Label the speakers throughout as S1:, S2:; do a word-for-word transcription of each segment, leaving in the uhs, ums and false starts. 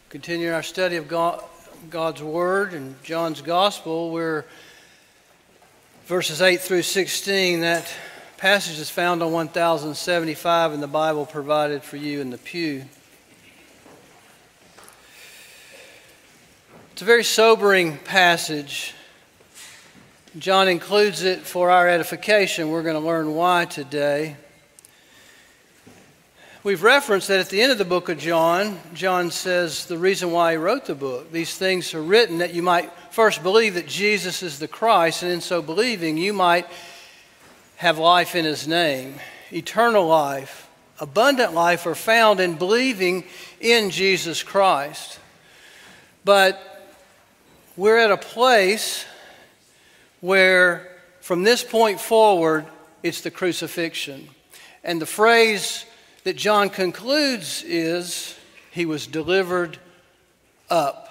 S1: Continuing our study of God, God's Word and John's Gospel, we're verses eight through sixteen. That passage is found on one thousand seventy-five in the Bible provided for you in the pew. It's a very sobering passage. John includes it for our edification. We're going to learn why today. We've referenced that at the end of the book of John, John says the reason why he wrote the book. These things are written that you might first believe that Jesus is the Christ, and in so believing you might have life in his name. Eternal life, abundant life are found in believing in Jesus Christ. But we're at a place where from this point forward, it's the crucifixion. And the phrase that John concludes is, he was delivered up.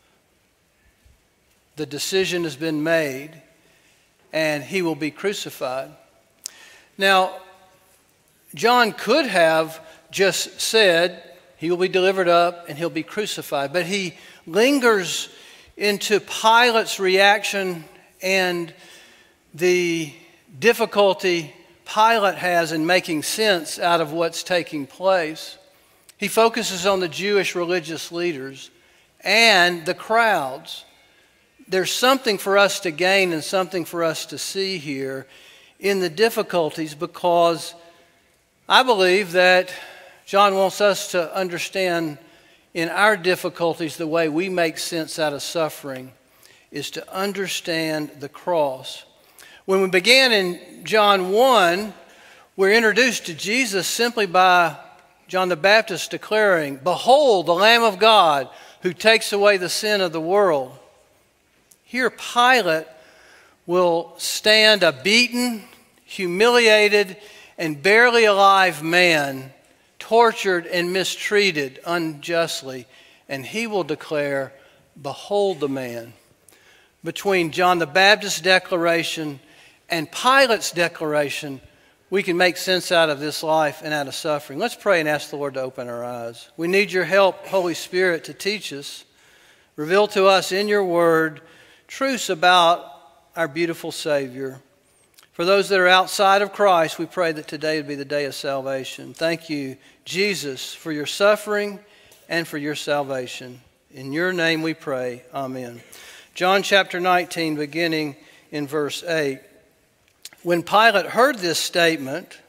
S1: The decision has been made, and he will be crucified. Now, John could have just said, he will be delivered up and he'll be crucified. But he lingers into Pilate's reaction and the difficulty Pilate has in making sense out of what's taking place. He focuses on the Jewish religious leaders and the crowds. There's something for us to gain and something for us to see here in the difficulties, because I believe that John wants us to understand in our difficulties the way we make sense out of suffering is to understand the cross. When we began in John one, we're introduced to Jesus simply by John the Baptist declaring, "Behold, the Lamb of God who takes away the sin of the world." Here Pilate will stand a beaten, humiliated, and barely alive man, tortured and mistreated unjustly, and he will declare, "Behold the man." Between John the Baptist's declaration and Pilate's declaration, we can make sense out of this life and out of suffering. Let's pray and ask the Lord to open our eyes. We need your help, Holy Spirit, to teach us. Reveal to us in your word truths about our beautiful Savior. For those that are outside of Christ, we pray that today would be the day of salvation. Thank you, Jesus, for your suffering and for your salvation. In your name we pray. Amen. John chapter nineteen, beginning in verse eight. When Pilate heard this statement,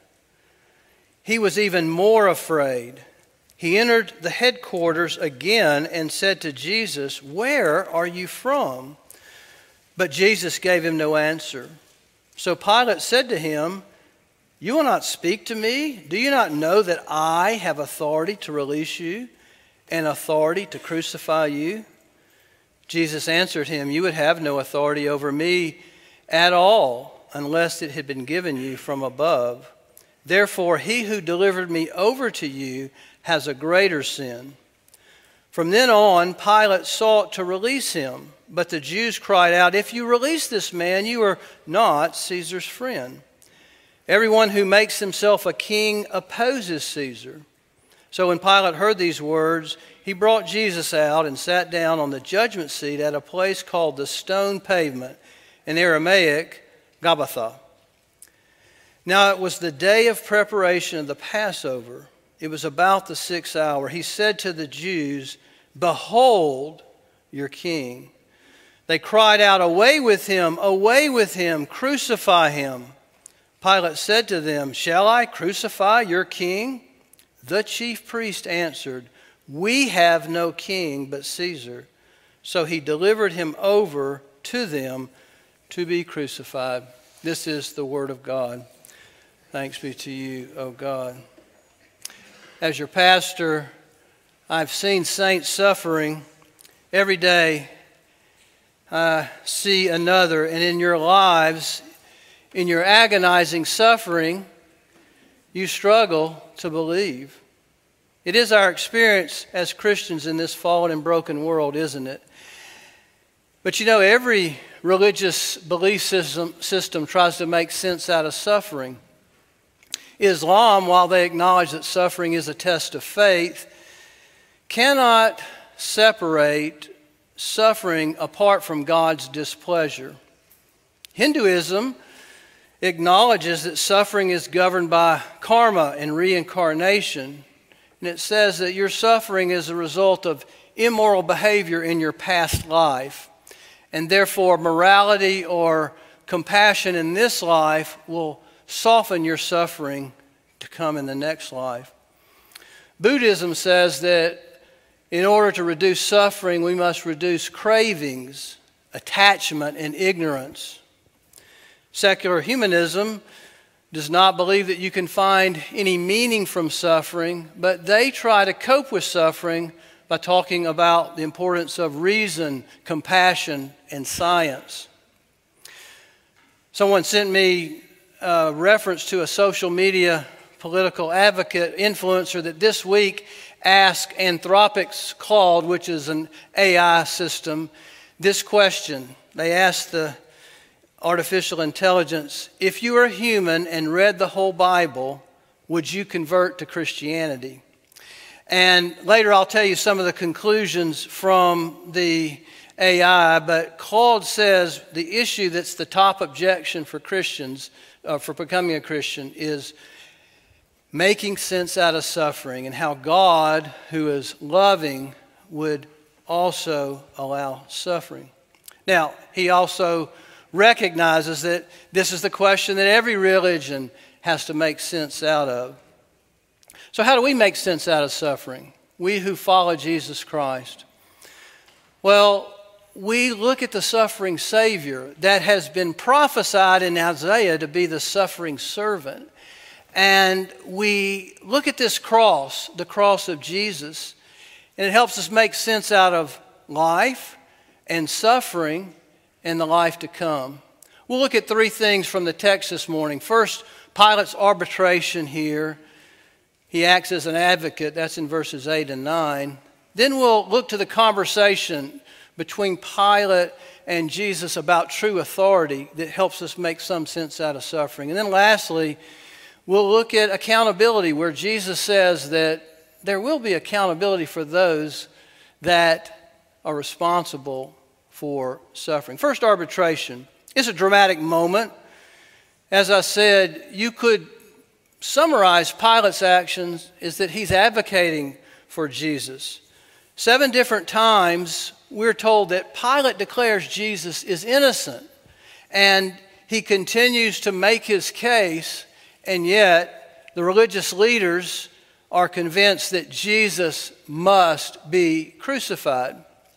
S1: he was even more afraid. He entered the headquarters again and said to Jesus, "Where are you from?" But Jesus gave him no answer. So Pilate said to him, "You will not speak to me? Do you not know that I have authority to release you and authority to crucify you?" Jesus answered him, "You would have no authority over me at all, unless it had been given you from above. Therefore, he who delivered me over to you has a greater sin." From then on, Pilate sought to release him, but the Jews cried out, "If you release this man, you are not Caesar's friend. Everyone who makes himself a king opposes Caesar." So when Pilate heard these words, he brought Jesus out and sat down on the judgment seat at a place called the Stone Pavement, in Aramaic, Gabbatha. Now it was the day of preparation of the Passover. It was about the sixth hour. He said to the Jews, "Behold your king." They cried out, "Away with him! Away with him! Crucify him!" Pilate said to them, "Shall I crucify your king?" The chief priest answered, "We have no king but Caesar." So he delivered him over to them to be crucified. This is the word of God. Thanks be to you, O God. As your pastor, I've seen saints suffering. Every day I see another, and in your lives, in your agonizing suffering, you struggle to believe. It is our experience as Christians in this fallen and broken world, isn't it? But you know, every religious belief system, system tries to make sense out of suffering. Islam, while they acknowledge that suffering is a test of faith, cannot separate suffering apart from God's displeasure. Hinduism acknowledges that suffering is governed by karma and reincarnation, and it says that your suffering is a result of immoral behavior in your past life, and therefore morality or compassion in this life will soften your suffering to come in the next life. Buddhism says that in order to reduce suffering, we must reduce cravings, attachment, and ignorance. Secular humanism does not believe that you can find any meaning from suffering, but they try to cope with suffering by talking about the importance of reason, compassion, and science. Someone sent me a reference to a social media political advocate, influencer, that this week asked Anthropic's Claude, which is an A I system, this question. They asked the artificial intelligence, if you were human and read the whole Bible, would you convert to Christianity? And later I'll tell you some of the conclusions from the A I, but Claude says the issue that's the top objection for Christians, uh, for becoming a Christian, is making sense out of suffering, and how God, who is loving, would also allow suffering. Now, he also recognizes that this is the question that every religion has to make sense out of. So how do we make sense out of suffering, we who follow Jesus Christ? Well, we look at the suffering Savior that has been prophesied in Isaiah to be the suffering servant. And we look at this cross, the cross of Jesus, and it helps us make sense out of life and suffering and the life to come. We'll look at three things from the text this morning. First, Pilate's arbitration here. He acts as an advocate. That's in verses eight and nine. Then we'll look to the conversation between Pilate and Jesus about true authority that helps us make some sense out of suffering. And then lastly, we'll look at accountability, where Jesus says that there will be accountability for those that are responsible for suffering. First, arbitration. It's a dramatic moment. As I said, you could summarize Pilate's actions is that he's advocating for Jesus. Seven different times we're told that Pilate declares Jesus is innocent, and he continues to make his case, and yet the religious leaders are convinced that Jesus must be crucified.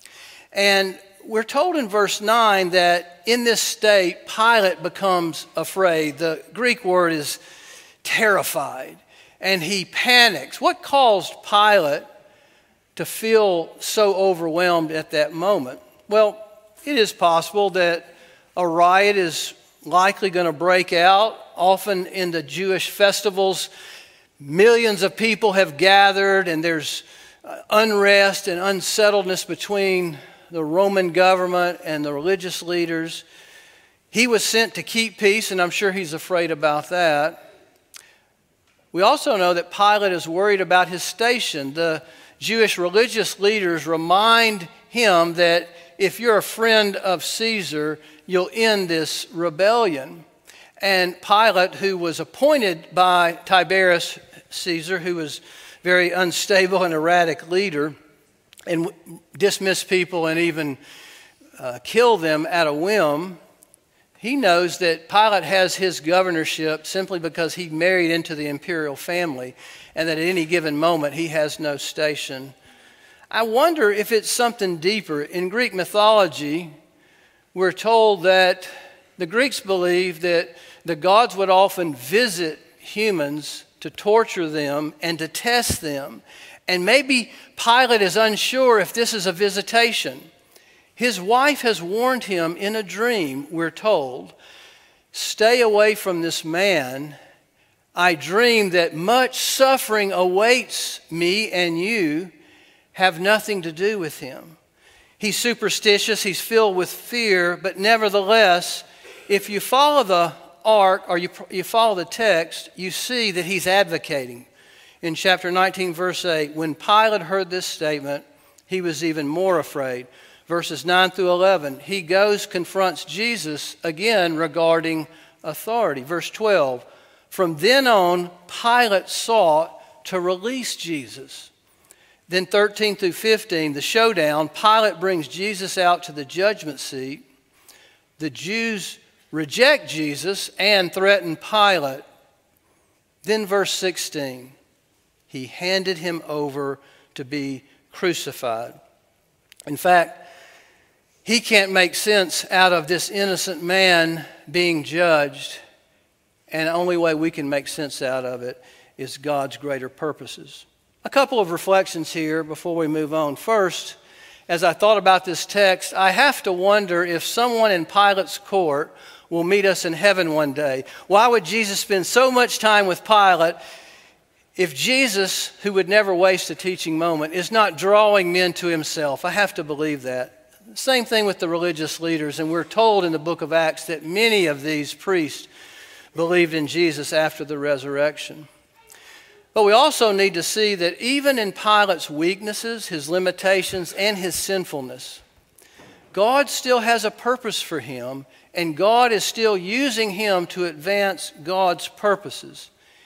S1: And we're told in verse nine that in this state, Pilate becomes afraid. The Greek word is terrified, and he panics. What caused Pilate to feel so overwhelmed at that moment? Well, it is possible that a riot is likely going to break out. Often in the Jewish festivals, millions of people have gathered, and there's unrest and unsettledness between the Roman government and the religious leaders. He was sent to keep peace, and I'm sure he's afraid about that. We also know that Pilate is worried about his station. The Jewish religious leaders remind him that if you're a friend of Caesar, you'll end this rebellion. And Pilate, who was appointed by Tiberius Caesar, who was very unstable and erratic leader, and dismiss people and even uh, kill them at a whim, he knows that Pilate has his governorship simply because he married into the imperial family, and that at any given moment he has no station. I wonder if it's something deeper. In Greek mythology, we're told that the Greeks believed that the gods would often visit humans to torture them and to test them. And maybe Pilate is unsure if this is a visitation. His wife has warned him in a dream, we're told, "Stay away from this man. I dream that much suffering awaits me, and you have nothing to do with him." He's superstitious, he's filled with fear, but nevertheless, if you follow the arc, or you, you follow the text, you see that he's advocating. In chapter nineteen, verse eight, when Pilate heard this statement, he was even more afraid. Verses nine through eleven, he goes, confronts Jesus again regarding authority. Verse twelve, from then on, Pilate sought to release Jesus. Then thirteen through fifteen, the showdown, Pilate brings Jesus out to the judgment seat. The Jews reject Jesus and threaten Pilate. Then verse sixteen, he handed him over to be crucified. In fact, he can't make sense out of this innocent man being judged, and the only way we can make sense out of it is God's greater purposes. A couple of reflections here before we move on. First, as I thought about this text, I have to wonder if someone in Pilate's court will meet us in heaven one day. Why would Jesus spend so much time with Pilate if Jesus, who would never waste a teaching moment, is not drawing men to himself? I have to believe that. Same thing with the religious leaders, and we're told in the book of Acts that many of these priests believed in Jesus after the resurrection. But we also need to see that even in Pilate's weaknesses, his limitations, and his sinfulness, God still has a purpose for him, and God is still using him to advance God's purposes.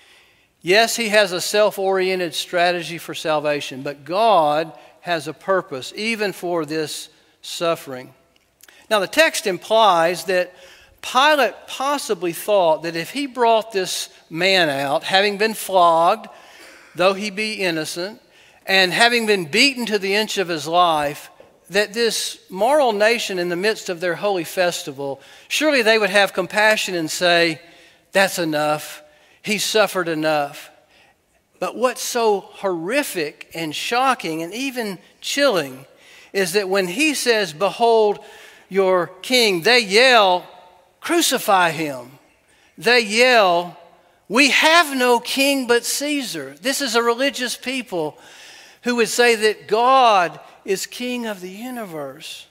S1: Yes, he has a self-oriented strategy for salvation, but God has a purpose, even for this suffering. Now, the text implies that Pilate possibly thought that if he brought this man out, having been flogged, though he be innocent, and having been beaten to the inch of his life, that this moral nation in the midst of their holy festival, surely they would have compassion and say, that's enough, he suffered enough. But what's so horrific and shocking and even chilling is that when he says, behold your king, they yell, crucify him. They yell, we have no king but Caesar. This is a religious people who would say that God is king of the universe.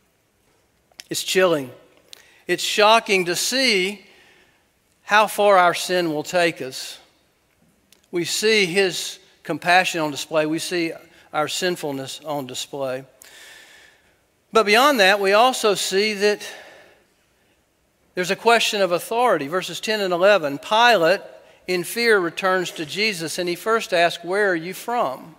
S1: It's chilling. It's shocking to see how far our sin will take us. We see his compassion on display. We see our sinfulness on display. But beyond that, we also see that there's a question of authority. Verses ten and eleven, Pilate, in fear, returns to Jesus, and he first asks, where are you from?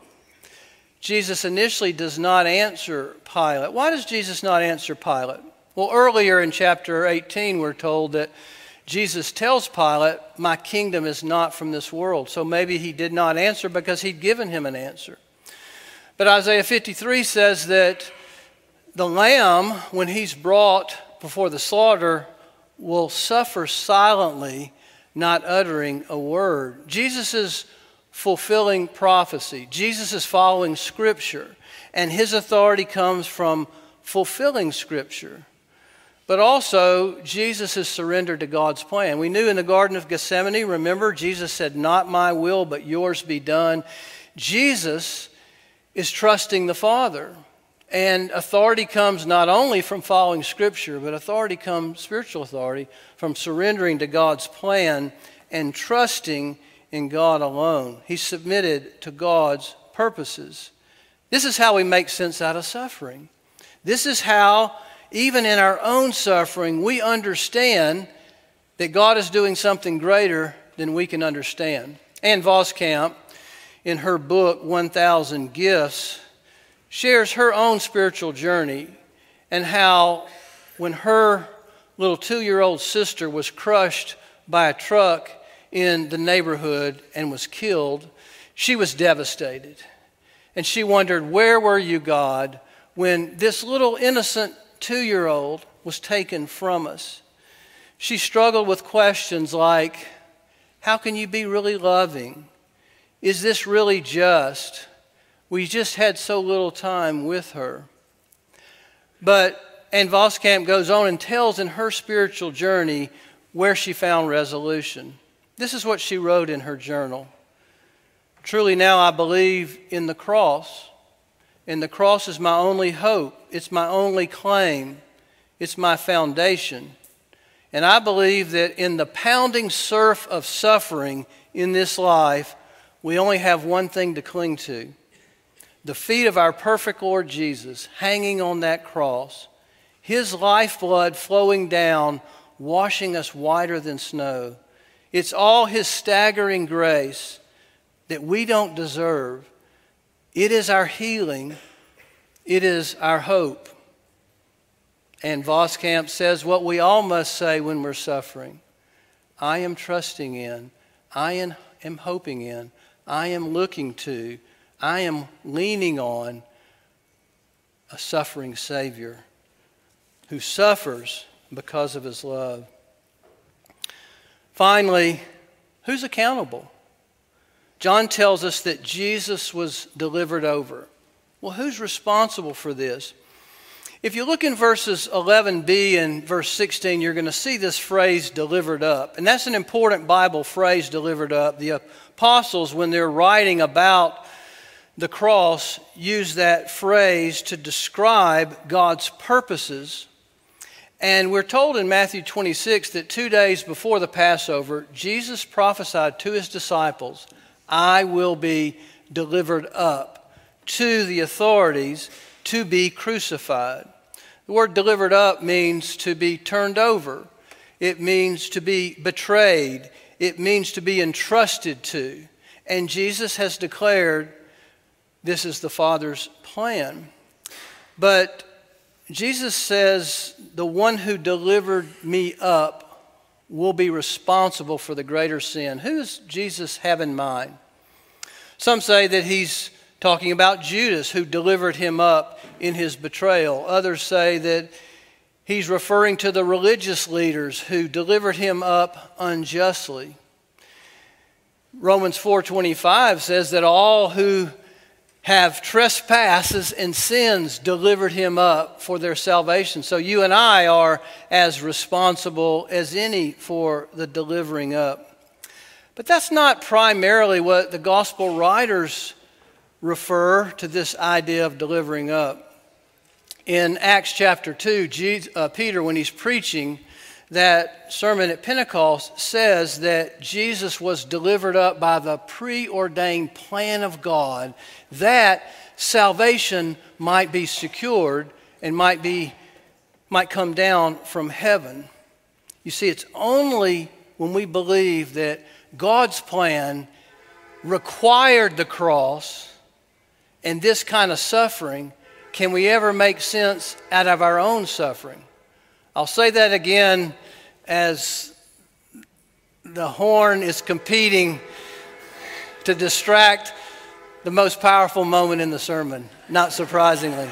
S1: Jesus initially does not answer Pilate. Why does Jesus not answer Pilate? Well, earlier in chapter eighteen, we're told that Jesus tells Pilate, my kingdom is not from this world. So maybe he did not answer because he'd given him an answer. But Isaiah fifty-three says that the lamb, when he's brought before the slaughter, will suffer silently, not uttering a word. Jesus is fulfilling prophecy. Jesus is following Scripture, and his authority comes from fulfilling Scripture. But also, Jesus is surrendered to God's plan. We knew in the Garden of Gethsemane, remember, Jesus said, not my will, but yours be done. Jesus is trusting the Father. And authority comes not only from following Scripture, but authority comes, spiritual authority, from surrendering to God's plan and trusting in God alone. He's submitted to God's purposes. This is how we make sense out of suffering. This is how, even in our own suffering, we understand that God is doing something greater than we can understand. Ann Voskamp, in her book, one thousand Gifts, shares her own spiritual journey and how when her little two-year-old sister was crushed by a truck in the neighborhood and was killed, she was devastated. And she wondered, where were you, God, when this little innocent two-year-old was taken from us? She struggled with questions like, how can you be really loving? Is this really just? We just had so little time with her. But Ann Voskamp goes on and tells in her spiritual journey where she found resolution. This is what she wrote in her journal. Truly now I believe in the cross. And the cross is my only hope. It's my only claim. It's my foundation. And I believe that in the pounding surf of suffering in this life, we only have one thing to cling to. the feet of our perfect Lord Jesus hanging on that cross, his lifeblood flowing down, washing us whiter than snow. It's all his staggering grace that we don't deserve. It is our healing. It is our hope. And Voskamp says what we all must say when we're suffering. I am trusting in, I am, am hoping in, I am looking to, I am leaning on a suffering Savior who suffers because of his love. Finally, who's accountable? John tells us that Jesus was delivered over. Well, who's responsible for this? If you look in verses eleven b and verse sixteen, you're going to see this phrase, delivered up. And that's an important Bible phrase, delivered up. The apostles, when they're writing about the cross, use that phrase to describe God's purposes. And we're told in Matthew twenty-six that two days before the Passover, Jesus prophesied to his disciples, I will be delivered up to the authorities to be crucified. The word delivered up means to be turned over. It means to be betrayed. It means to be entrusted to. And Jesus has declared this is the Father's plan. But Jesus says the one who delivered me up will be responsible for the greater sin. Who does Jesus have in mind? Some say that he's talking about Judas, who delivered him up in his betrayal. Others say that he's referring to the religious leaders who delivered him up unjustly. Romans four twenty-five says that all who have trespasses and sins delivered him up for their salvation. So you and I are as responsible as any for the delivering up. But that's not primarily what the gospel writers refer to, this idea of delivering up. In Acts chapter two, Jesus, uh, Peter, when he's preaching that sermon at Pentecost, says that Jesus was delivered up by the preordained plan of God, that salvation might be secured and might be might come down from heaven. You see, it's only when we believe that God's plan required the cross and this kind of suffering can we ever make sense out of our own suffering. I'll say that again as the horn is competing to distract the most powerful moment in the sermon, not surprisingly.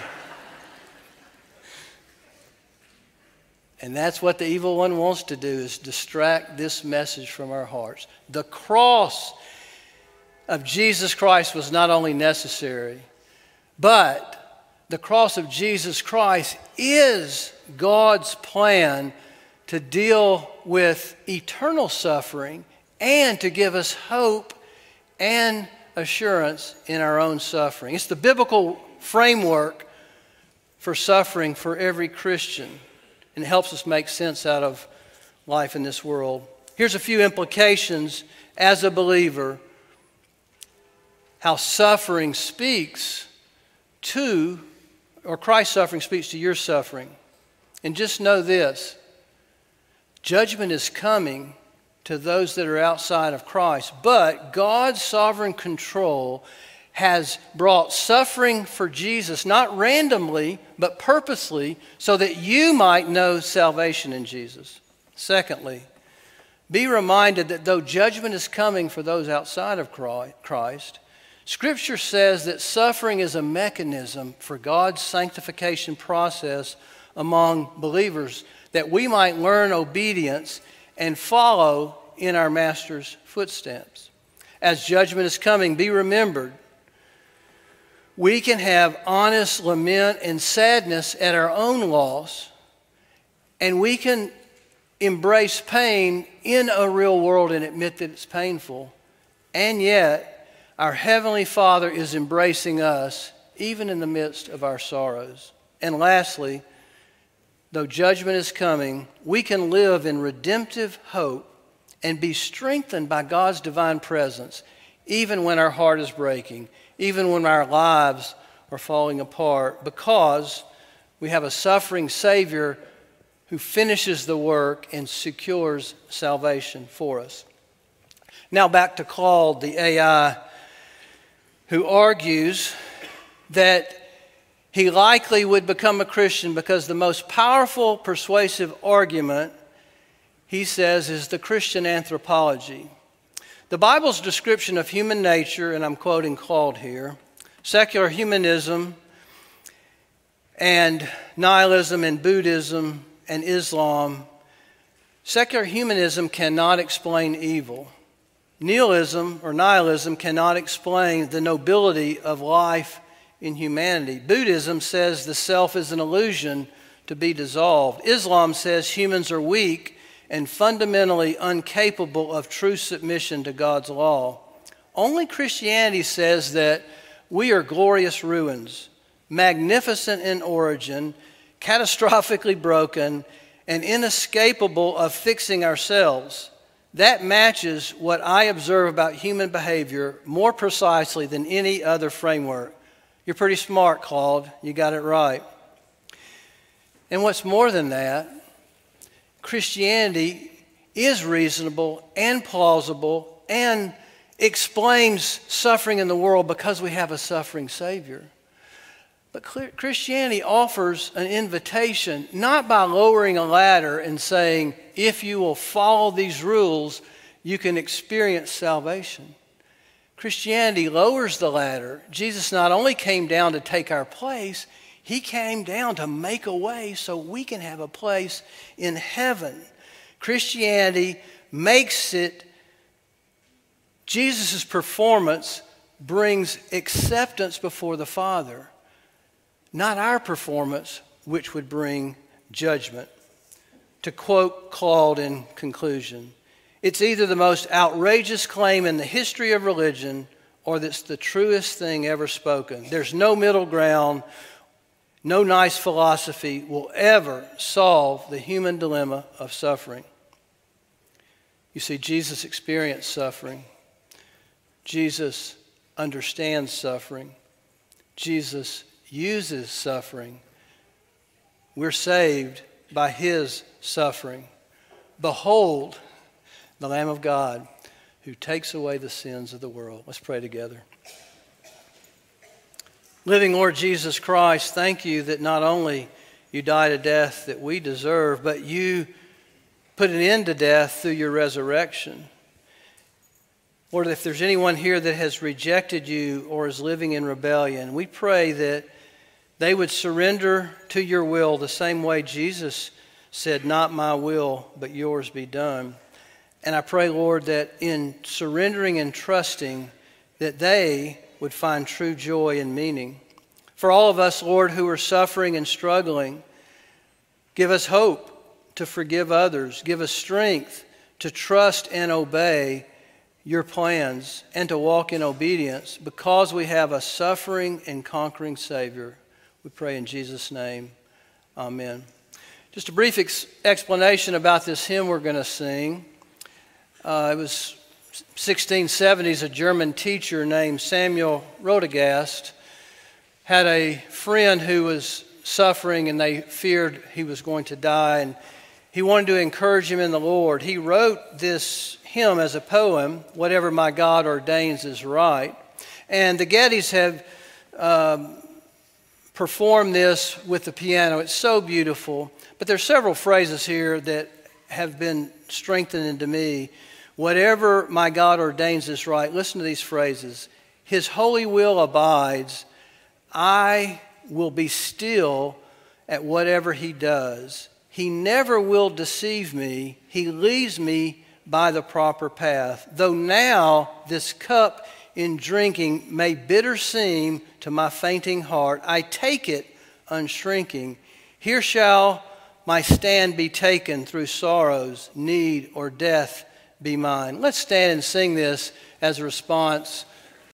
S1: And that's what the evil one wants to do, is distract this message from our hearts. The cross of Jesus Christ was not only necessary, but the cross of Jesus Christ is God's plan to deal with eternal suffering and to give us hope and assurance in our own suffering. It's the biblical framework for suffering for every Christian, and it helps us make sense out of life in this world. Here's a few implications as a believer, how suffering speaks to, or Christ's suffering speaks to your suffering. And just know this, judgment is coming to those that are outside of Christ, but God's sovereign control has brought suffering for Jesus, not randomly, but purposely, so that you might know salvation in Jesus. Secondly, be reminded that though judgment is coming for those outside of Christ, Scripture says that suffering is a mechanism for God's sanctification process among believers, that we might learn obedience and follow in our Master's footsteps. As judgment is coming, be remembered, we can have honest lament and sadness at our own loss, and we can embrace pain in a real world and admit that it's painful, and yet our Heavenly Father is embracing us even in the midst of our sorrows. And lastly, though judgment is coming, we can live in redemptive hope and be strengthened by God's divine presence, even when our heart is breaking, even when our lives are falling apart because we have a suffering Savior who finishes the work and secures salvation for us. Now back to Claude, the A I, who argues that he likely would become a Christian because the most powerful persuasive argument, he says, is the Christian anthropology. The Bible's description of human nature, and I'm quoting Claude here, secular humanism and nihilism in Buddhism and Islam, secular humanism cannot explain evil. Nihilism or nihilism cannot explain the nobility of life in humanity. Buddhism says the self is an illusion to be dissolved. Islam says humans are weak and fundamentally incapable of true submission to God's law. Only Christianity says that we are glorious ruins, magnificent in origin, catastrophically broken, and inescapable of fixing ourselves. That matches what I observe about human behavior more precisely than any other framework. You're pretty smart, Claude. You got it right. And what's more than that, Christianity is reasonable and plausible and explains suffering in the world because we have a suffering Savior. But Christianity offers an invitation, not by lowering a ladder and saying, if you will follow these rules, you can experience salvation. Christianity lowers the ladder. Jesus not only came down to take our place, he came down to make a way so we can have a place in heaven. Christianity makes it, Jesus' performance brings acceptance before the Father. Not our performance, which would bring judgment. To quote Claude in conclusion, it's either the most outrageous claim in the history of religion or that's the truest thing ever spoken. There's no middle ground. No nice philosophy will ever solve the human dilemma of suffering. You see, Jesus experienced suffering. Jesus understands suffering. Jesus uses suffering. We're saved by his suffering. Behold, the Lamb of God who takes away the sins of the world. Let's pray together. Living Lord Jesus Christ, thank you that not only you died a death that we deserve, but you put an end to death through your resurrection. Lord, if there's anyone here that has rejected you or is living in rebellion, we pray that they would surrender to your will the same way Jesus said, not my will, but yours be done. And I pray, Lord, that in surrendering and trusting, that they would find true joy and meaning. For all of us, Lord, who are suffering and struggling, give us hope to forgive others. Give us strength to trust and obey your plans and to walk in obedience because we have a suffering and conquering Savior. We pray in Jesus' name. Amen. Just a brief ex- explanation about this hymn we're going to sing. Uh, it was sixteen seventies, a German teacher named Samuel Rodegast had a friend who was suffering and they feared he was going to die, and he wanted to encourage him in the Lord. He wrote this hymn as a poem, Whatever My God Ordains is Right. And the Gettys have um, performed this with the piano. It's so beautiful. But there's several phrases here that have been strengthened into me. Whatever my God ordains is right. Listen to these phrases. His holy will abides. I will be still at whatever he does. He never will deceive me. He leads me by the proper path. Though now this cup in drinking may bitter seem to my fainting heart, I take it unshrinking. Here shall my stand be taken through sorrows, need, or death be mine. Let's stand and sing this as a response